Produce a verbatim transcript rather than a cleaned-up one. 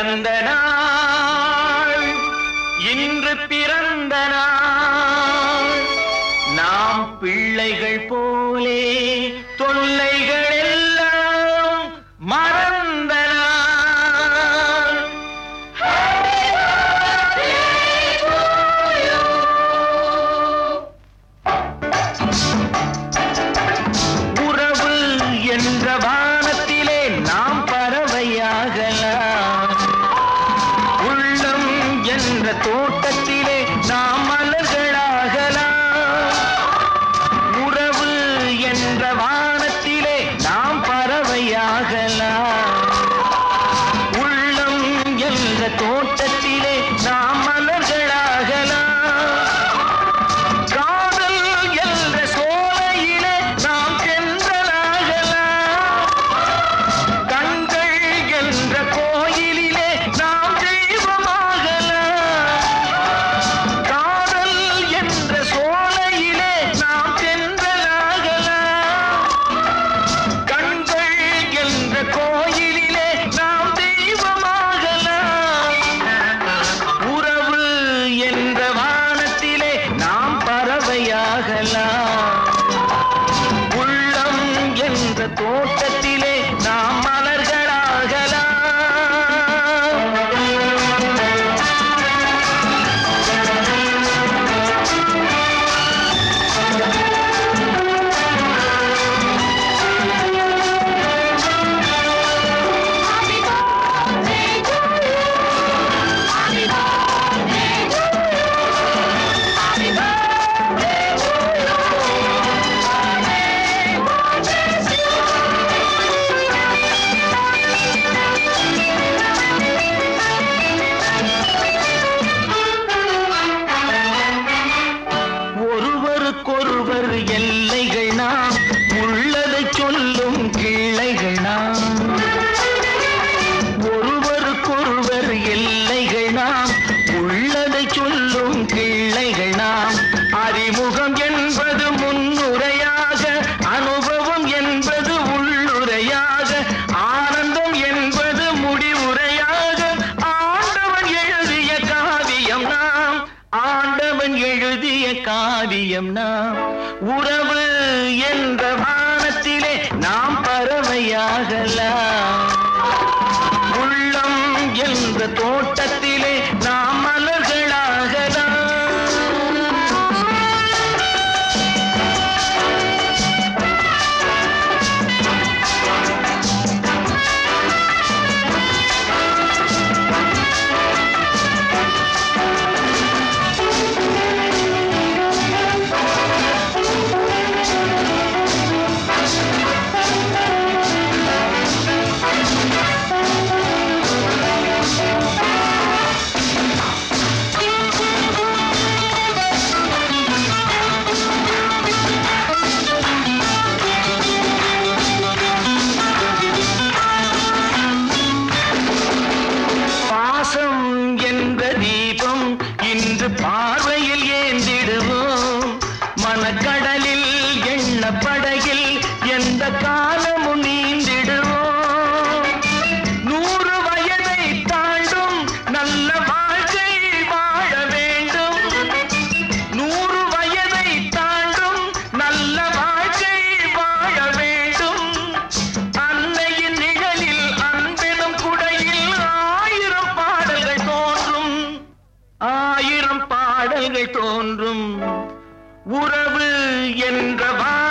மறந்த நாள் இன்று பிறந்த நாள். நாம் பிள்ளைகள் போலே தொல்லைகள் எல்லாம் மறந்த நாள். உறவு என்ற வானத்திலே நாம் பறவையாகலாம். உள்ளம் என்ற தோட்டத்திலே நாம் மலர்களாகலாம். உறவு என்ற வானத்திலே நாம் பறவையாகலாம். உள்ளம் என்ற தோட்டத்திலே நாம் மலர்களாகலாம். காதல் என்ற சோலையிலே நாம் தென்றலாகலாம். கண்கள் என்ற கோயிலிலே நாம் தெய்வமாகலாம். காதல் என்ற சோலையிலே நாம் தென்றலாகலாம். கண்கள் என்ற கோயிலிலே நாம் தெய்வமாகலாம். உறவு என்ற வானத்திலே நாம் பறவையாகலாம். உள்ளம் என்ற தோட்டத்திலே நாம் மலர்களாகலாம். ஒருவருக்கொருவர் எல்லைகள் நாம், உள்ளதை சொல்லும் கிளைகள் நாம். ஒருவருக்கொருவர் எல்லைகள் நாம், உள்ளதை சொல்லும் கிளைகள் நாம். அறிமுகம் என்பது முன்னுரையாக, அனுபவம் என்பது உள்ளுரையாக, ஆனந்தம் என்பது முடிவுரையாக. ஆண்டவன் எழுதிய காவியம் நாம், ஆண்டவன் எழுதிய காவியம் நாம். உறவு என்ற வானத்திலே நாம் பறவையாகலாம். உள்ளம் என்ற தோட்டத்திலே நாம் மலர்களாகலாம். பாசம் என்ற தீபம் இன்று பார்வையில் ஏந்திடுவோம். மனக்கடலில் எண்ண படகில் எந்த காலமும் நீந்திடுவோம். நூறு வயதை தாண்டும் நல்ல வாழ்க்கை வாழ வேண்டும். நூறு வயதை தாண்டும் நல்ல வாழ்க்கை வாழ வேண்டும். அன்னையின் நிழலில் அன்பெனும் குடையில் ஆயிரம் பாடல்கள் தோன்றும். ஆயிரம் பாடல்கள் தோன்றும். உறவு என்ற